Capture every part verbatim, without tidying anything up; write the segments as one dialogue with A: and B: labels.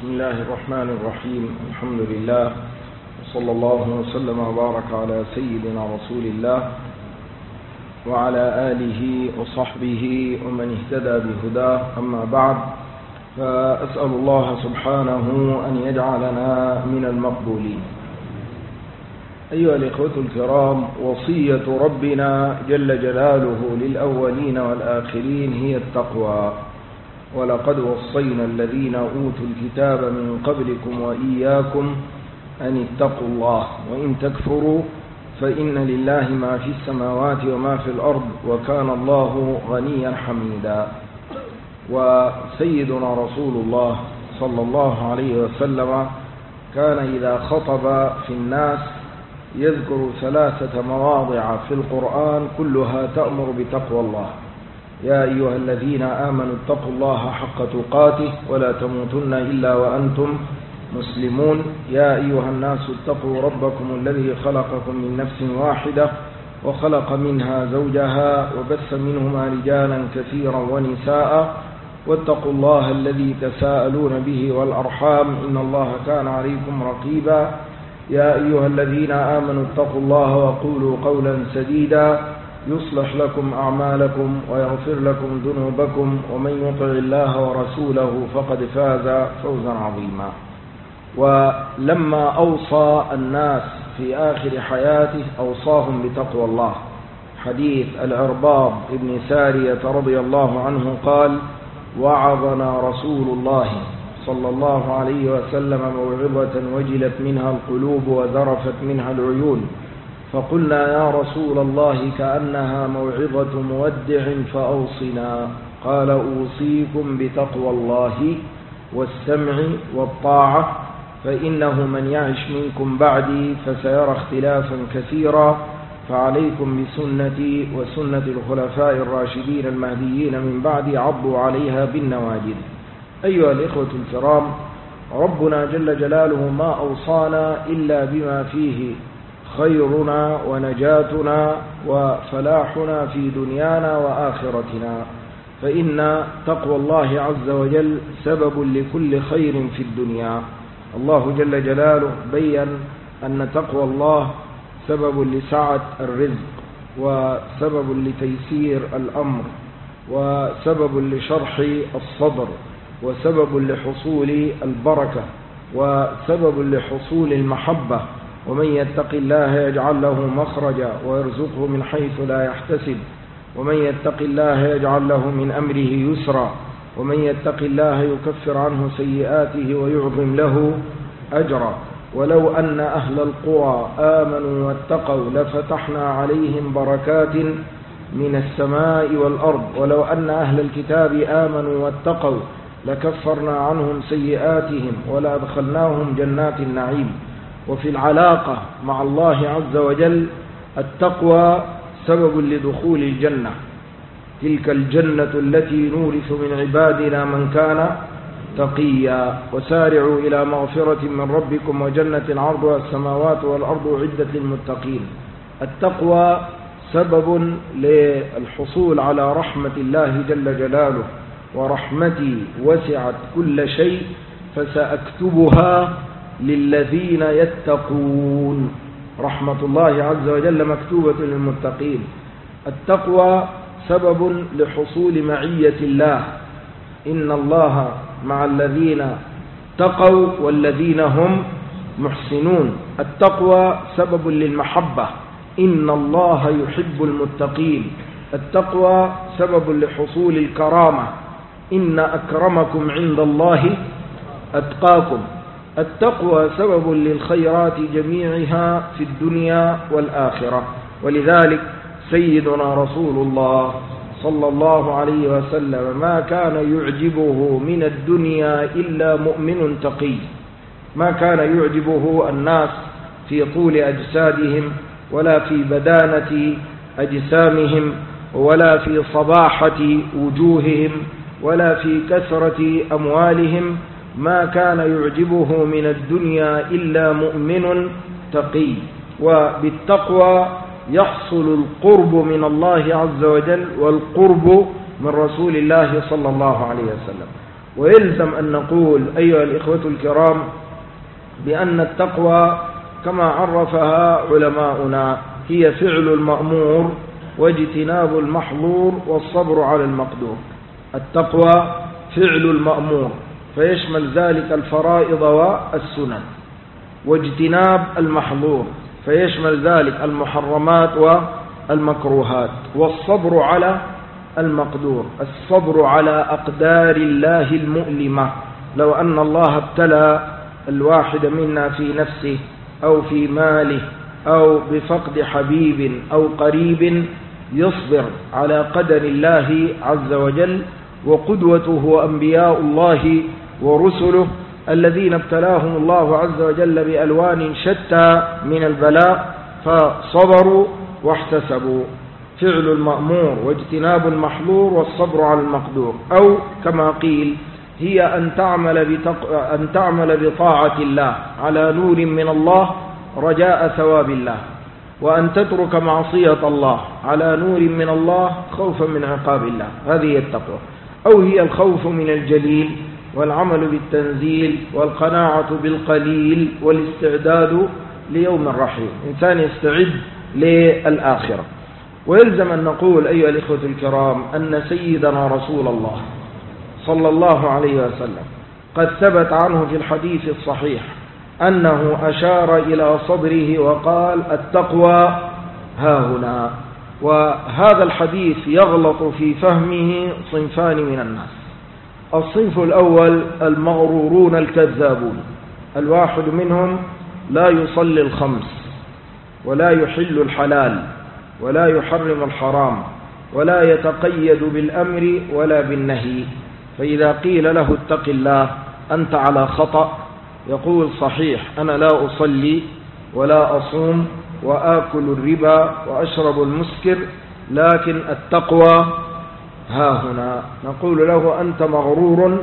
A: بسم الله الرحمن الرحيم. الحمد لله وصلى الله وسلم وبارك على سيدنا رسول الله وعلى آله وصحبه ومن اهتدى بهداه. أما بعد، فأسأل الله سبحانه أن يجعلنا من المقبولين. أيها الإخوة الكرام، وصية ربنا جل جلاله للأولين والآخرين هي التقوى. ولقد وصينا الذين أوتوا الكتاب من قبلكم وإياكم أن اتقوا الله وإن تكفروا فإن لله ما في السماوات وما في الأرض وكان الله غنيا حميدا. وسيدنا رسول الله صلى الله عليه وسلم كان إذا خطب في الناس يذكر ثلاثة مواضع في القرآن كلها تأمر بتقوى الله: يا أيها الذين آمنوا اتقوا الله حق تقاته ولا تموتن إلا وأنتم مسلمون. يا أيها الناس اتقوا ربكم الذي خلقكم من نفس واحدة وخلق منها زوجها وبث منهما رجالا كثيرا ونساء واتقوا الله الذي تساءلون به والأرحام إن الله كان عليكم رقيبا. يا أيها الذين آمنوا اتقوا الله وقولوا قولا سديدا يصلح لكم أعمالكم ويغفر لكم ذنوبكم ومن يطع الله ورسوله فقد فاز فوزا عظيما. ولما أوصى الناس في آخر حياته أوصاهم بتقوى الله. حديث العرباض بن سارية رضي الله عنه قال: وعظنا رسول الله صلى الله عليه وسلم موعظة وجلت منها القلوب وذرفت منها العيون، فقلنا يا رسول الله كأنها موعظة مودع فأوصنا. قال: أوصيكم بتقوى الله والسمع والطاعة، فإنه من يعش منكم بعدي فسيرى اختلافا كثيرا، فعليكم بسنتي وسنة الخلفاء الراشدين المهديين من بعدي عضوا عليها بالنواجذ. أيها الإخوة الكرام، ربنا جل جلاله ما أوصانا إلا بما فيه خيرنا ونجاتنا وفلاحنا في دنيانا وآخرتنا، فإن تقوى الله عز وجل سبب لكل خير في الدنيا. الله جل جلاله بيّن أن تقوى الله سبب لسعة الرزق وسبب لتيسير الأمر وسبب لشرح الصدر وسبب لحصول البركة وسبب لحصول المحبة. ومن يتق الله يجعل له مخرجا ويرزقه من حيث لا يحتسب، ومن يتق الله يجعل له من أمره يسرا، ومن يتق الله يكفر عنه سيئاته ويعظم له أجرا. ولو أن أهل القرى آمنوا واتقوا لفتحنا عليهم بركات من السماء والأرض، ولو أن أهل الكتاب آمنوا واتقوا لكفرنا عنهم سيئاتهم ولأدخلناهم جنات النعيم. وفي العلاقة مع الله عز وجل التقوى سبب لدخول الجنة، تلك الجنة التي نورث من عبادنا من كان تقيا. وسارعوا إلى مغفرة من ربكم وجنة عرضها السماوات والأرض عدة للمتقين. التقوى سبب للحصول على رحمة الله جل جلاله: ورحمتي وسعت كل شيء فسأكتبها للذين يتقون. رحمة الله عز وجل مكتوبة للمتقين. التقوى سبب لحصول معية الله: إن الله مع الذين اتقوا والذين هم محسنون. التقوى سبب للمحبة: إن الله يحب المتقين. التقوى سبب لحصول الكرامة: إن أكرمكم عند الله أتقاكم. التقوى سبب للخيرات جميعها في الدنيا والآخرة. ولذلك سيدنا رسول الله صلى الله عليه وسلم ما كان يعجبه من الدنيا إلا مؤمن تقي. ما كان يعجبه الناس في طول أجسادهم ولا في بدانة أجسامهم ولا في صباحة وجوههم ولا في كثرة أموالهم. ما كان يعجبه من الدنيا إلا مؤمن تقي. وبالتقوى يحصل القرب من الله عز وجل والقرب من رسول الله صلى الله عليه وسلم. ويلزم أن نقول أيها الإخوة الكرام بأن التقوى كما عرفها علماؤنا هي فعل المأمور واجتناب المحظور والصبر على المقدور. التقوى فعل المأمور فيشمل ذلك الفرائض والسنن، واجتناب المحظور فيشمل ذلك المحرمات والمكروهات، والصبر على المقدور الصبر على أقدار الله المؤلمة. لو أن الله ابتلى الواحد منا في نفسه أو في ماله أو بفقد حبيب أو قريب يصبر على قدر الله عز وجل، وقدوته أنبياء الله ورسله الذين ابتلاهم الله عز وجل بألوان شتى من البلاء فصبروا واحتسبوا. فعل المأمور واجتناب المحظور والصبر على المقدور، أو كما قيل هي أن تعمل, بتق... أن تعمل بطاعة الله على نور من الله رجاء ثواب الله، وأن تترك معصية الله على نور من الله خوفا من عقاب الله. هذه التقوى. أو هي الخوف من الجليل والعمل بالتنزيل والقناعة بالقليل والاستعداد ليوم الرحيل. إنسان يستعد للآخرة. ويلزم أن نقول أيها الإخوة الكرام أن سيدنا رسول الله صلى الله عليه وسلم قد ثبت عنه في الحديث الصحيح أنه أشار إلى صدره وقال التقوى ها هنا. وهذا الحديث يغلط في فهمه صنفان من الناس. الصنف الأول المغرورون الكذابون، الواحد منهم لا يصلي الخمس ولا يحل الحلال ولا يحرم الحرام ولا يتقيد بالأمر ولا بالنهي، فإذا قيل له اتق الله أنت على خطأ يقول صحيح أنا لا أصلي ولا أصوم وآكل الربا وأشرب المسكر، لكن التقوى ها هنا. نقول له أنت مغرور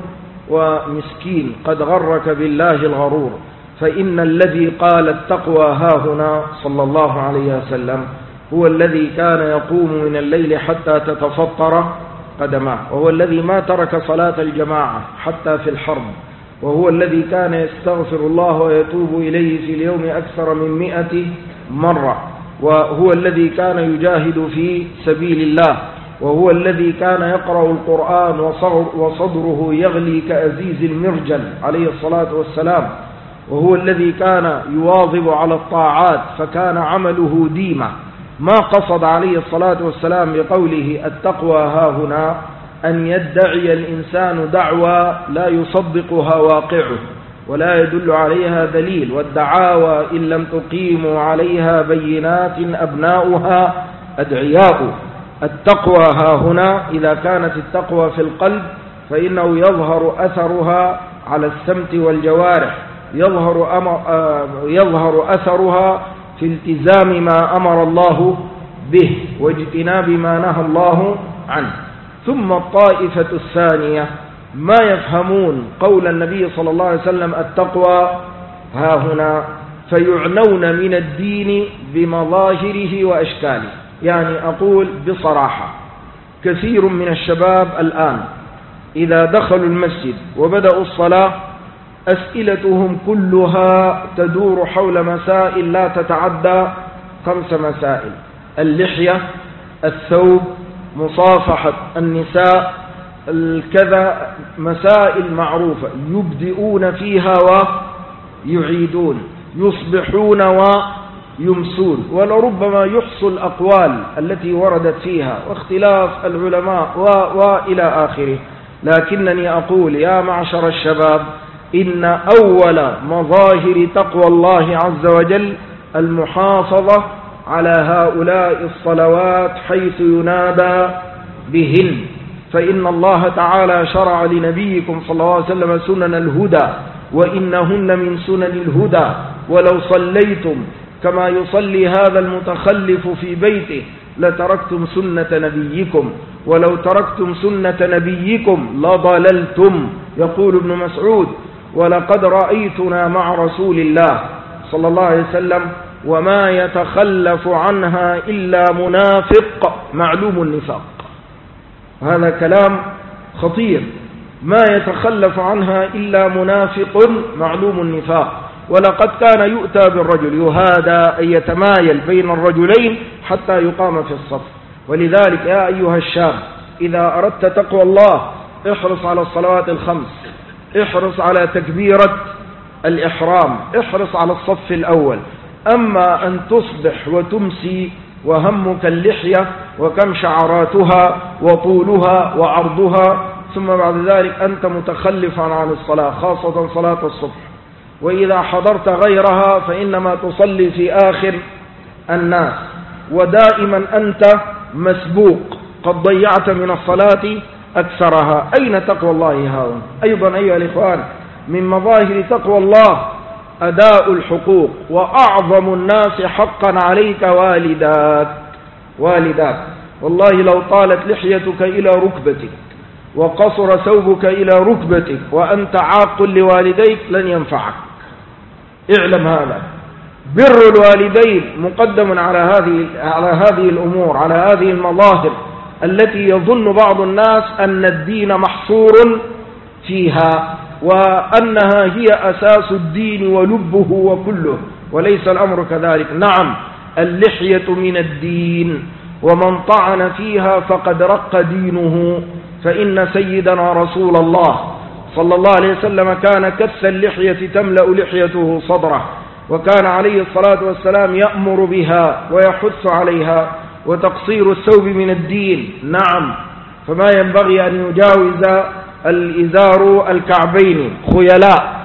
A: ومسكين قد غرك بالله الغرور، فإن الذي قال التقوى ها هنا صلى الله عليه وسلم هو الذي كان يقوم من الليل حتى تتفطر قدماه، وهو الذي ما ترك صلاة الجماعة حتى في الحرب، وهو الذي كان يستغفر الله ويتوب إليه في اليوم أكثر من مئة مرة، وهو الذي كان يجاهد في سبيل الله، وهو الذي كان يقرأ القرآن وصدره يغلي كأزيز المرجل عليه الصلاة والسلام، وهو الذي كان يواظب على الطاعات فكان عمله ديمة. ما قصد عليه الصلاة والسلام بقوله التقوى ها هنا أن يدعي الإنسان دعوى لا يصدقها واقعه ولا يدل عليها دليل، والدعاوى إن لم تقيموا عليها بينات أبناؤها أدعياء. التقوى ها هنا إذا كانت التقوى في القلب فإنه يظهر أثرها على السمت والجوارح، يظهر, أمر يظهر أثرها في التزام ما أمر الله به واجتناب ما نهى الله عنه. ثم الطائفة الثانية ما يفهمون قول النبي صلى الله عليه وسلم التقوى ها هنا فيعنون من الدين بمظاهره وأشكاله. يعني أقول بصراحة كثير من الشباب الآن إذا دخلوا المسجد وبدأوا الصلاة أسئلتهم كلها تدور حول مسائل لا تتعدى خمس مسائل: اللحية، الثوب، مصافحة النساء، الكذا، مسائل معروفة يبدئون فيها ويعيدون، يصبحون ويمسون، ولربما يحصل الأقوال التي وردت فيها واختلاف العلماء وإلى آخره. لكنني أقول يا معشر الشباب إن أول مظاهر تقوى الله عز وجل المحافظة على هؤلاء الصلوات حيث ينادى بهن، فإن الله تعالى شرع لنبيكم صلى الله عليه وسلم سنن الهدى وإنهن من سنن الهدى، ولو صليتم كما يصلي هذا المتخلف في بيته لتركتم سنة نبيكم، ولو تركتم سنة نبيكم لضللتم. يقول ابن مسعود ولقد رأيتنا مع رسول الله صلى الله عليه وسلم وما يتخلف عنها إلا منافق معلوم النفاق. هذا كلام خطير، ما يتخلف عنها إلا منافق معلوم النفاق. ولقد كان يؤتى بالرجل يهادى أن يتمايل بين الرجلين حتى يقام في الصف. ولذلك يا أيها الشاب إذا أردت تقوى الله احرص على الصلوات الخمس، احرص على تكبيرة الإحرام، احرص على الصف الأول. أما أن تصبح وتمسي وهمك اللحية وكم شعراتها وطولها وعرضها، ثم بعد ذلك أنت متخلف عن الصلاة، خاصة صلاة الصبح. وإذا حضرت غيرها فإنما تصلي في آخر الناس، ودائما أنت مسبوق، قد ضيعت من الصلاة أكثرها. أين تقوى الله هاون؟ أيضا أيها الإخوان من مظاهر تقوى الله أداء الحقوق، وأعظم الناس حقا عليك والداك والداك والله لو طالت لحيتك إلى ركبتك وقصر ثوبك إلى ركبتك وأنت عاق لوالديك لن ينفعك. اعلم هذا. بر الوالدين مقدم على هذه على هذه الأمور، على هذه المظاهر التي يظن بعض الناس أن الدين محصور فيها وأنها هي أساس الدين ولبه وكله، وليس الأمر كذلك. نعم، اللحية من الدين، ومن طعن فيها فقد رق دينه. فإن سيدنا رسول الله صلى الله عليه وسلم كان كث اللحية تملأ لحيته صدره، وكان عليه الصلاة والسلام يأمر بها ويحث عليها. وتقصير الثوب من الدين، نعم، فما ينبغي أن يجاوز الإزار الكعبين خيلاء،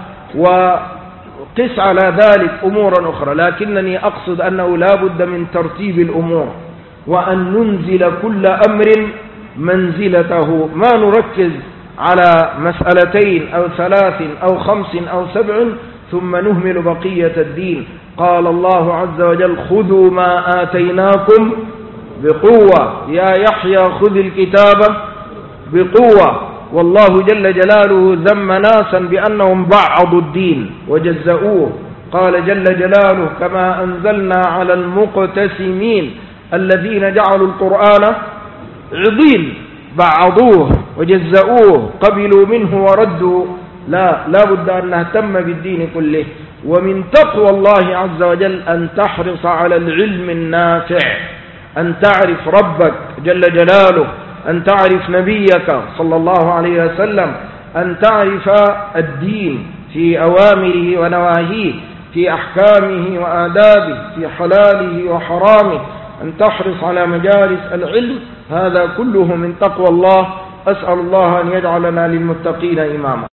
A: وقس على ذلك أمورا أخرى. لكنني أقصد أنه لا بد من ترتيب الأمور، وأن ننزل كل أمر منزلته، ما نركز على مسألتين أو ثلاث أو خمس أو سبع ثم نهمل بقية الدين. قال الله عز وجل: خذوا ما آتيناكم بقوة، يا يحيى خذ الكتاب بقوة. والله جل جلاله ذم ناسا بأنهم بعضوا الدين وجزؤوه، قال جل جلاله: كما أنزلنا على المقتسمين الذين جعلوا القرآن عضين، بعضوه وجزؤوه، قبلوا منه وردوا. لا لا بد أن نهتم بالدين كله. ومن تقوى الله عز وجل أن تحرص على العلم النافع، أن تعرف ربك جل جلاله، أن تعرف نبيك صلى الله عليه وسلم، أن تعرف الدين في أوامره ونواهيه، في أحكامه وآدابه، في حلاله وحرامه، أن تحرص على مجالس العلم. هذا كله من تقوى الله. أسأل الله أن يجعلنا للمتقين إماما.